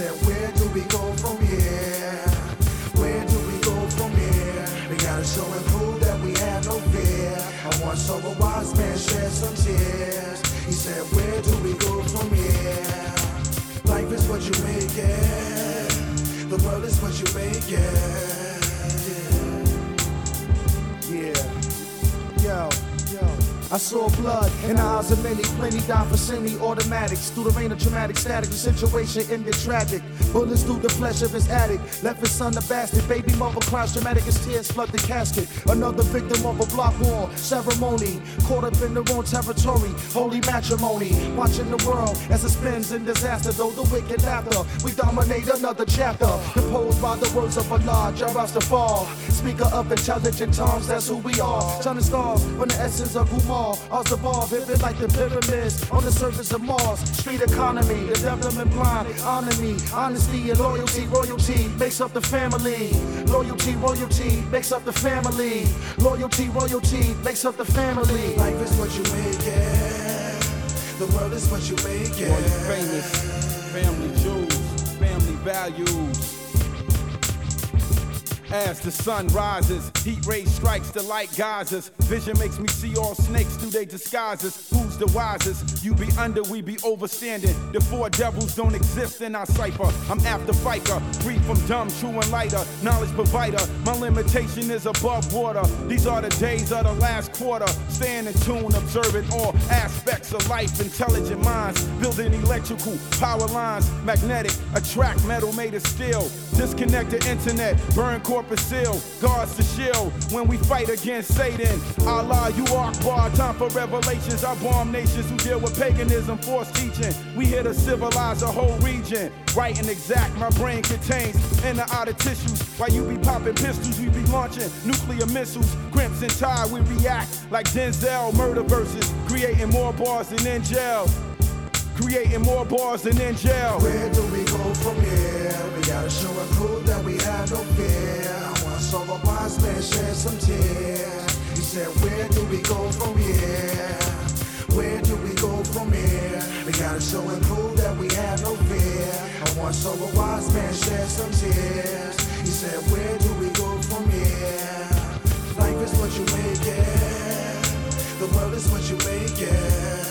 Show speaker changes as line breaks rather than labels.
said, where do we go from here? Where do we go from here? We gotta show and prove that we have no fear. I once saw a wise man shed some tears. He said, where do we go from here? Life is what you make it. The world is what you make it. Yeah. Yo. I saw blood in the eyes of many, plenty died for semi-automatics. Through the rain of traumatic static, the situation ended tragic. Bullets through the flesh of his addict, left his son a bastard. Baby mother cries dramatic as tears flood the casket. Another victim of a block war ceremony, caught up in the wrong territory. Holy matrimony, watching the world as it spins in disaster. Though the wicked laughter, we dominate another chapter. Composed by the words of Allah, Jah Rastafari, speaker of intelligent tongues. That's who we are. Shining stars from the essence of Umar. Ours evolve, vivid like the pyramids on the surface of Mars. Street economy, the development blind. Honor me, honesty and loyalty. Royalty makes up the family. Loyalty, royalty makes up the family. Loyalty, royalty makes up the family. Life is what you make it. The world is what you make it.
Royal famous, family jewels, family values. As the sun rises, heat ray strikes the light geysers. Vision makes me see all snakes through their disguises. Who's the wisest? You be under, we be overstanding. The four devils don't exist in our cipher. I'm after Fiker, free from dumb, true and lighter. Knowledge provider, my limitation is above water. These are the days of the last quarter. Staying in tune, observing all aspects of life. Intelligent minds, building electrical power lines. Magnetic, attract metal made of steel. Disconnect the internet, burn corporate seal. Guards the shield when we fight against Satan. Allah, you Akbar, time for revelations. I bomb nations who deal with paganism, forced teaching. We here to civilize a whole region. Right and exact, my brain contains in the outer tissues. While you be popping pistols, we be launching nuclear missiles. Crimson Tide, we react like Denzel. Murder verses, creating more bars than in jail. Creating more bars than in jail.
Where do we go from here? We gotta show and prove that we have no fear. I once saw a wise man shed some tears. He said, where do we go from here? Where do we go from here? We gotta show and prove that we have no fear. I once saw a wise man shed some tears. He said, where do we go from here? Life is what you make it. The world is what you make it.